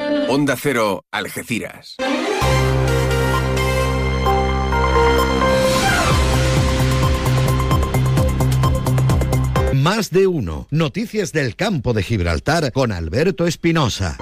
Onda Cero, Algeciras. Más de uno. Noticias del campo de Gibraltar con Alberto Espinosa.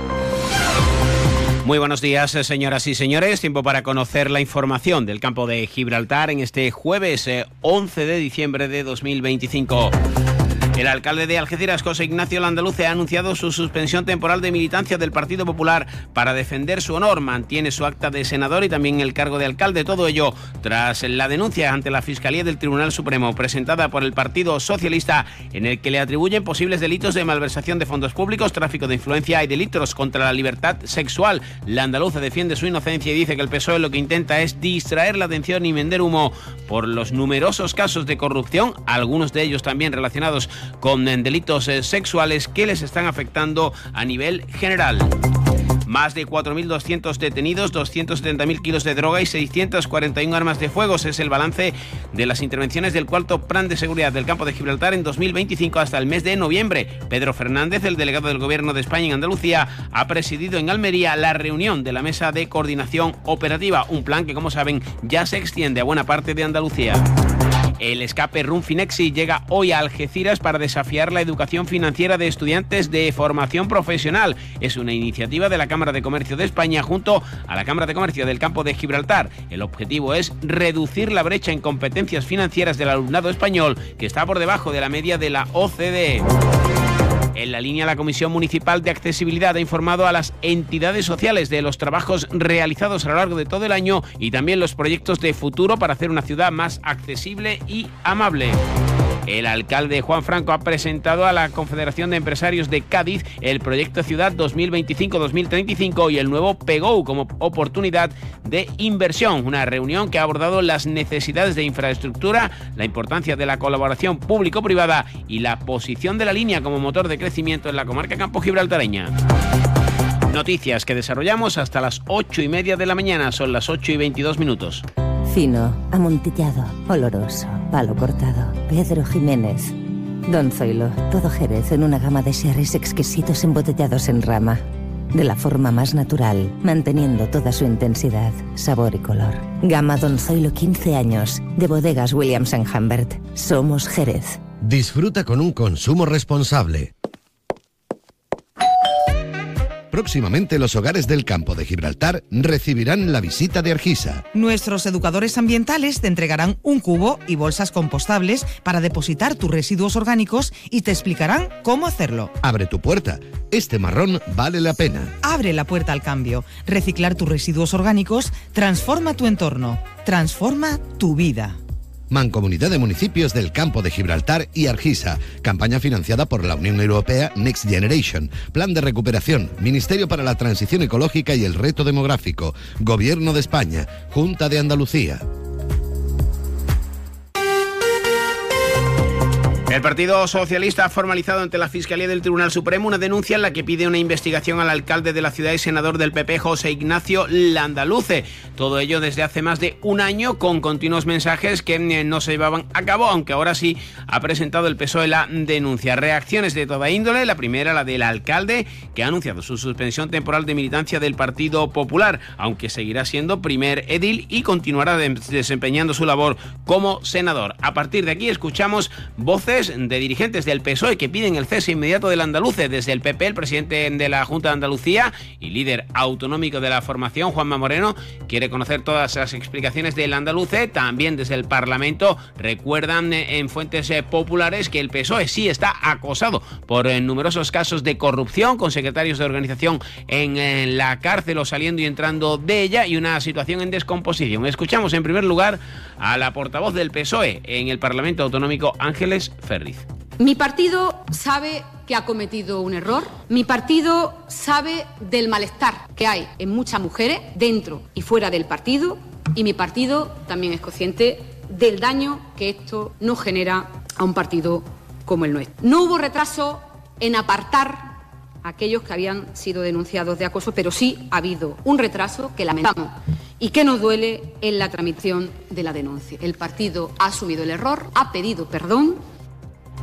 Muy buenos días, señoras y señores. Tiempo para conocer la información del campo de Gibraltar en este jueves 11 de diciembre de 2025. El alcalde de Algeciras, José Ignacio Landaluce, ha anunciado su suspensión temporal de militancia del Partido Popular para defender su honor. Mantiene su acta de senador y también el cargo de alcalde. Todo ello tras la denuncia ante la Fiscalía del Tribunal Supremo presentada por el Partido Socialista, en el que le atribuyen posibles delitos de malversación de fondos públicos, tráfico de influencia y delitos contra la libertad sexual. Landaluce defiende su inocencia y dice que el PSOE lo que intenta es distraer la atención y vender humo por los numerosos casos de corrupción, algunos de ellos también relacionados con delitos sexuales que les están afectando a nivel general. Más de 4.200 detenidos, 270.000 kilos de droga y 641 armas de fuego. Es el balance de las intervenciones del cuarto Plan de Seguridad del Campo de Gibraltar en 2025 hasta el mes de noviembre. Pedro Fernández, el delegado del Gobierno de España en Andalucía, ha presidido en Almería la reunión de la Mesa de Coordinación Operativa, un plan que, como saben, ya se extiende a buena parte de Andalucía. El escape Rumfinexi llega hoy a Algeciras para desafiar la educación financiera de estudiantes de formación profesional. Es una iniciativa de la Cámara de Comercio de España junto a la Cámara de Comercio del Campo de Gibraltar. El objetivo es reducir la brecha en competencias financieras del alumnado español, que está por debajo de la media de la OCDE. En la línea, la Comisión Municipal de Accesibilidad ha informado a las entidades sociales de los trabajos realizados a lo largo de todo el año y también los proyectos de futuro para hacer una ciudad más accesible y amable. El alcalde Juan Franco ha presentado a la Confederación de Empresarios de Cádiz el proyecto Ciudad 2025-2035 y el nuevo PEGO como oportunidad de inversión. Una reunión que ha abordado las necesidades de infraestructura, la importancia de la colaboración público-privada y la posición de la línea como motor de crecimiento en la comarca campo-gibraltareña. Noticias que desarrollamos hasta las 8:30 de la mañana. Son las 8:22 minutos. Fino, amontillado, oloroso, palo cortado. Pedro Jiménez. Don Zoilo, todo Jerez en una gama de sherries exquisitos embotellados en rama. De la forma más natural, manteniendo toda su intensidad, sabor y color. Gama Don Zoilo 15 años, de bodegas Williams & Humbert. Somos Jerez. Disfruta con un consumo responsable. Próximamente los hogares del Campo de Gibraltar recibirán la visita de Argisa. Nuestros educadores ambientales te entregarán un cubo y bolsas compostables para depositar tus residuos orgánicos y te explicarán cómo hacerlo. Abre tu puerta. Este marrón vale la pena. Abre la puerta al cambio. Reciclar tus residuos orgánicos transforma tu entorno. Transforma tu vida. Mancomunidad de Municipios del Campo de Gibraltar y Argisa. Campaña financiada por la Unión Europea Next Generation. Plan de recuperación. Ministerio para la Transición Ecológica y el Reto Demográfico. Gobierno de España. Junta de Andalucía. El Partido Socialista ha formalizado ante la Fiscalía del Tribunal Supremo una denuncia en la que pide una investigación al alcalde de la ciudad y senador del PP, José Ignacio Landaluce. Todo ello desde hace más de un año, con continuos mensajes que no se llevaban a cabo, aunque ahora sí ha presentado el PSOE la denuncia. Reacciones de toda índole. La primera, la del alcalde, que ha anunciado su suspensión temporal de militancia del Partido Popular, aunque seguirá siendo primer edil y continuará desempeñando su labor como senador. A partir de aquí escuchamos voces de dirigentes del PSOE que piden el cese inmediato del andaluce. Desde el PP, el presidente de la Junta de Andalucía y líder autonómico de la formación, Juanma Moreno, quiere conocer todas las explicaciones del andaluce. También desde el Parlamento recuerdan en fuentes populares que el PSOE sí está acosado por numerosos casos de corrupción, con secretarios de organización en la cárcel o saliendo y entrando de ella, y una situación en descomposición. Escuchamos en primer lugar a la portavoz del PSOE en el Parlamento Autonómico, Ángeles Ferriz. Mi partido sabe que ha cometido un error. Mi partido sabe del malestar que hay en muchas mujeres dentro y fuera del partido, y mi partido también es consciente del daño que esto nos genera a un partido como el nuestro. No hubo retraso en apartar a aquellos que habían sido denunciados de acoso, pero sí ha habido un retraso que lamentamos y que nos duele en la tramitación de la denuncia. El partido ha asumido el error, ha pedido perdón.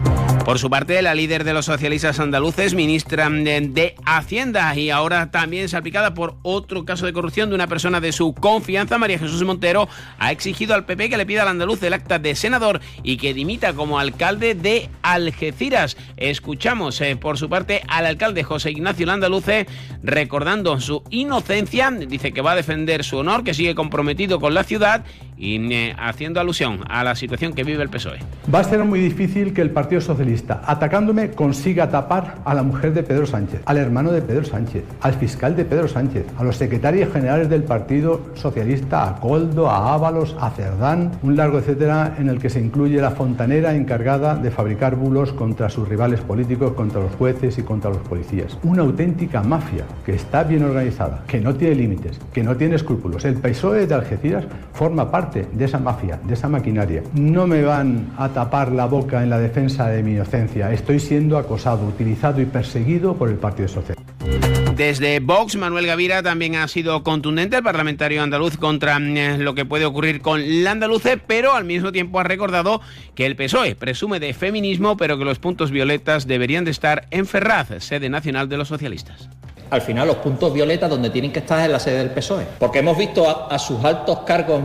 Por su parte, la líder de los socialistas andaluces, ministra de Hacienda y ahora también salpicada por otro caso de corrupción de una persona de su confianza, María Jesús Montero, ha exigido al PP que le pida al andaluz el acta de senador y que dimita como alcalde de Algeciras. Escuchamos por su parte al alcalde José Ignacio Landaluce recordando su inocencia. Dice que va a defender su honor, que sigue comprometido con la ciudad y haciendo alusión a la situación que vive el PSOE. Va a ser muy difícil que el Partido Socialista, atacándome, consiga tapar a la mujer de Pedro Sánchez, al hermano de Pedro Sánchez, al fiscal de Pedro Sánchez, a los secretarios generales del Partido Socialista, a Coldo, a Ábalos, a Cerdán, un largo etcétera en el que se incluye la fontanera encargada de fabricar bulos contra sus rivales políticos, contra los jueces y contra los policías. Una auténtica mafia que está bien organizada, que no tiene límites, que no tiene escrúpulos. El PSOE de Algeciras forma parte de esa mafia, de esa maquinaria. No me van a tapar la boca en la defensa de mi inocencia. Estoy siendo acosado, utilizado y perseguido por el Partido Socialista. Desde Vox, Manuel Gavira también ha sido contundente, el parlamentario andaluz, contra lo que puede ocurrir con Landaluce, pero al mismo tiempo ha recordado que el PSOE presume de feminismo, pero que los puntos violetas deberían de estar en Ferraz, sede nacional de los socialistas. Al final los puntos violetas donde tienen que estar es en la sede del PSOE, porque hemos visto a sus altos cargos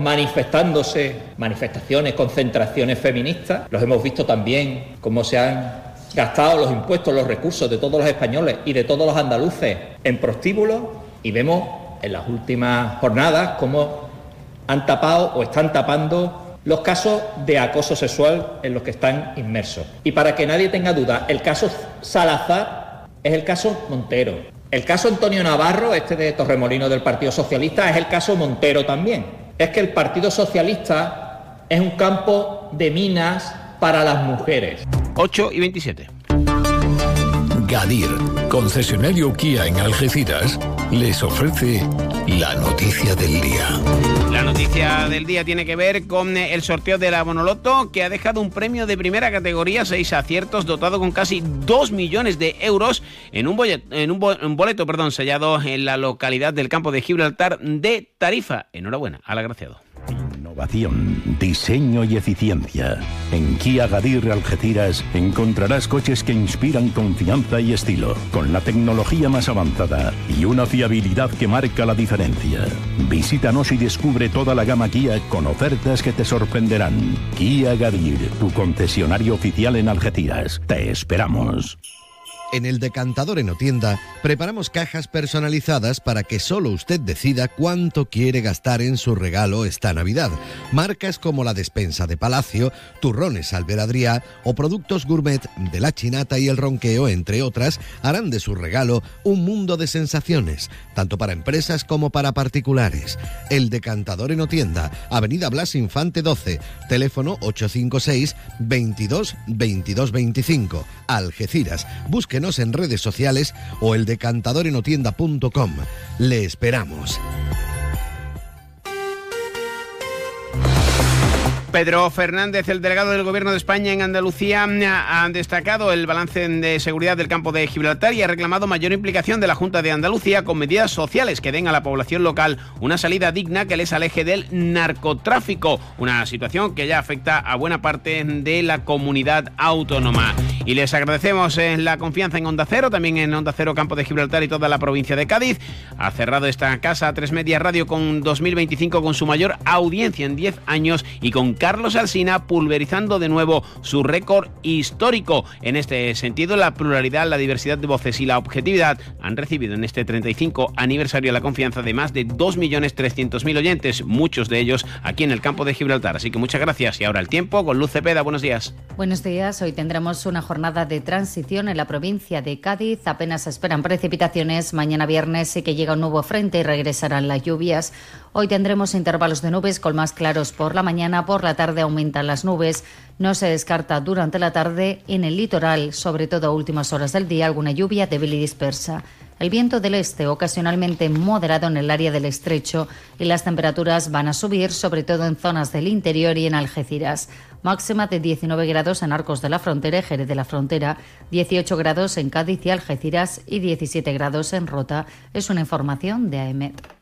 manifestaciones, concentraciones feministas, los hemos visto también cómo se han gastado los impuestos, los recursos de todos los españoles y de todos los andaluces en prostíbulos, y vemos en las últimas jornadas cómo han tapado o están tapando los casos de acoso sexual en los que están inmersos. Y para que nadie tenga duda, el caso Salazar es el caso Montero. El caso Antonio Navarro, este de Torremolinos del Partido Socialista, es el caso Montero también. Es que el Partido Socialista es un campo de minas para las mujeres. 8:27. Gadir, concesionario Kia en Algeciras, les ofrece la noticia del día. La noticia del día tiene que ver con el sorteo de la Bonoloto, que ha dejado un premio de primera categoría, 6 aciertos, dotado con casi 2 millones de euros en un boleto sellado en la localidad del campo de Gibraltar de Tarifa. Enhorabuena al agraciado. Innovación, diseño y eficiencia. En Kia Gadir Algeciras encontrarás coches que inspiran confianza y estilo, con la tecnología más avanzada y una fiabilidad que marca la diferencia. Visítanos y descubre toda la gama Kia con ofertas que te sorprenderán. Kia Gadir, tu concesionario oficial en Algeciras. Te esperamos. En el Decantador Enotienda preparamos cajas personalizadas para que solo usted decida cuánto quiere gastar en su regalo esta Navidad. Marcas como la despensa de Palacio, turrones Albert Adrià o productos gourmet de La Chinata y El Ronqueo, entre otras, harán de su regalo un mundo de sensaciones, tanto para empresas como para particulares. El Decantador Enotienda, Avenida Blas Infante 12, teléfono 856 22 22 25, Algeciras. Búsquenos en redes sociales o eldecantadorenottienda.com. Le esperamos. Pedro Fernández, el delegado del Gobierno de España en Andalucía, ha destacado el balance de seguridad del campo de Gibraltar y ha reclamado mayor implicación de la Junta de Andalucía con medidas sociales que den a la población local una salida digna que les aleje del narcotráfico, una situación que ya afecta a buena parte de la comunidad autónoma. Y les agradecemos la confianza en Onda Cero, también en Onda Cero Campo de Gibraltar y toda la provincia de Cádiz. Ha cerrado esta casa A3 Media Radio con 2025 con su mayor audiencia en 10 años y con Carlos Alsina pulverizando de nuevo su récord histórico. En este sentido, la pluralidad, la diversidad de voces y la objetividad han recibido en este 35 aniversario la confianza de más de 2.300.000 oyentes, muchos de ellos aquí en el campo de Gibraltar. Así que muchas gracias. Y ahora el tiempo con Luz Cepeda. Buenos días. Buenos días. Hoy tendremos una jornada de transición en la provincia de Cádiz. Apenas se esperan precipitaciones. Mañana viernes sí que llega un nuevo frente y regresarán las lluvias. Hoy tendremos intervalos de nubes con más claros por la mañana. Por la tarde aumentan las nubes. No se descarta durante la tarde en el litoral, sobre todo a últimas horas del día, alguna lluvia débil y dispersa. El viento del este ocasionalmente moderado en el área del estrecho y las temperaturas van a subir, sobre todo en zonas del interior y en Algeciras. Máxima de 19 grados en Arcos de la Frontera y Jerez de la Frontera, 18 grados en Cádiz y Algeciras y 17 grados en Rota. Es una información de AEMET.